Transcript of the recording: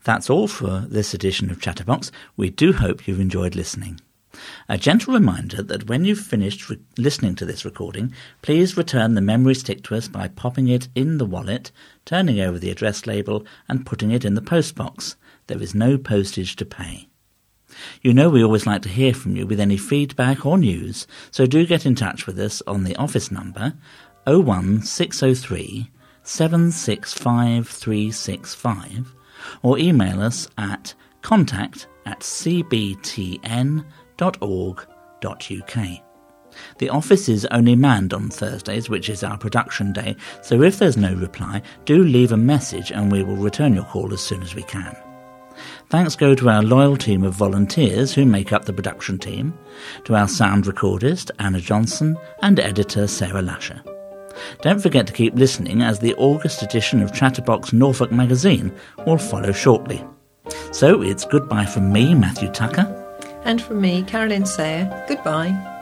That's all for this edition of Chatterbox. We do hope you've enjoyed listening. A gentle reminder that when you've finished listening to this recording, please return the memory stick to us by popping it in the wallet, turning over the address label and putting it in the postbox. There is no postage to pay. You know we always like to hear from you with any feedback or news, so do get in touch with us on the office number 01603 765 365 or email us at contact@cbtn.org.uk. The office is only manned on Thursdays, which is our production day, so if there's no reply, do leave a message and we will return your call as soon as we can. Thanks go to our loyal team of volunteers who make up the production team, to our sound recordist Anna Johnson and editor Sarah Lasher. Don't forget to keep listening as the August edition of Chatterbox Norfolk magazine will follow shortly. So it's goodbye from me, Matthew Tucker. And from me, Carolyn Sayer. Goodbye.